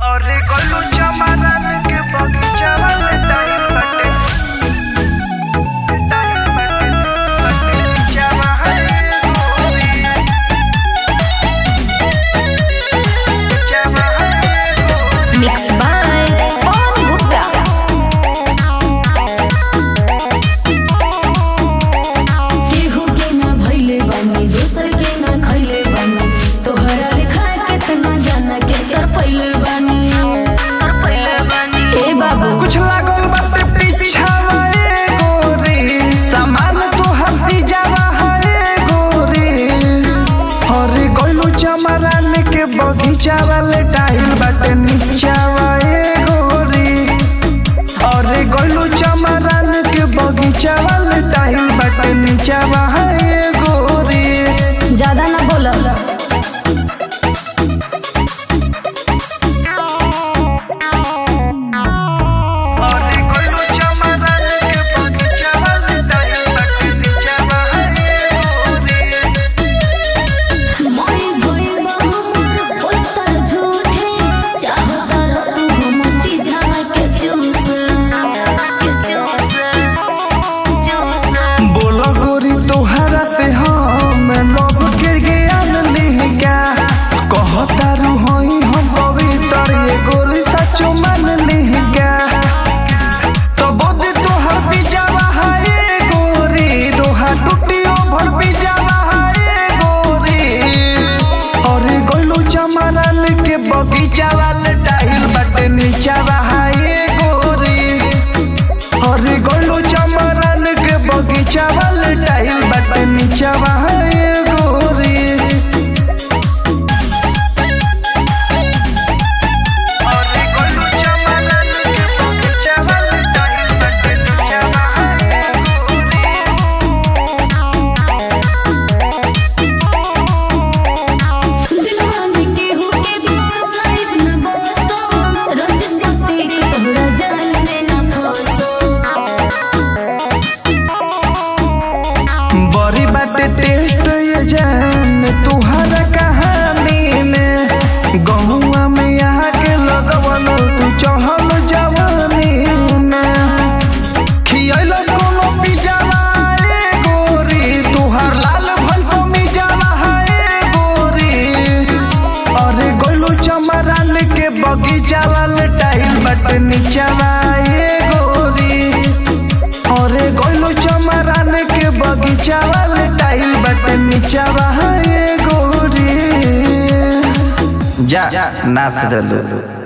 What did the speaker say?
अरे गोलू चमरन के बगीचावा में टाइम बाटे बगीचावा है गोरी बगीचावा है गोरी। Mixed by Pawan Gupta. केहू के ना भइले बानी, दोसर के ना खइले बानी, तोहरा लिखा केतना जाना के कर पइले बानी। ए बाबू कुछ लागल बाटे पीछावा ए गोरी, सामान तो हल्दी जावा है गोरी। अरे गोलू चमरन के बगीचावा ले टाइल बाटे नीचावा ए गोरी। अरे गोलू चमरन के बगीचावा ले टाइल बाटे नीचावा है गोरी। ज्यादा ना बोल। अरे गोलू चमरन के बगीचावा ले टाइल बाटे नीचावा है गोरी। मोई भोई बहुमर बोलता झूठे, चाहता रहू मची जावा के जूस। बोलो गोरी तोहरा ते हम लोग के ज्ञान लिहिका, कहता रुहई हम पवित्र ये गोरी सचो मन लिहिका। तो बोदी तोहर बिजावा है गोरी, दोहा टूटियो भर बिजावा है गोरी। अरे गोलू चमरन के बगीचावा ले टाइल बाटे नीचावा है गोरी। अरे गोलू चमरन के बगीचावा ले टाइल बाटे नीचावा है गोरी। अरे गोलू चमरन के बगीचावा ले टाइल बाटे नीचावा है गोरी। दिलवा में केहू के बसाइब न बसो, रंग जते के तोहरा जान में न फंसो। बड़ी बाटे टेस्ट ये जान तुहरा कहानी में, गहुआ में यहाँ के लगवन तू चढ़ल जवानी में। खियल कोनो पिजावा ए गोरी, तुहर लाल भल को मिजावा है गोरी। अरे गोलू चमरन के बगीचावा ले टाइल बाटे नीचावा ए गोरी। अरे गोलू चमरन के बगीचावा ले टाइल बाटे नीचावा है गोरी। जा नाच दे।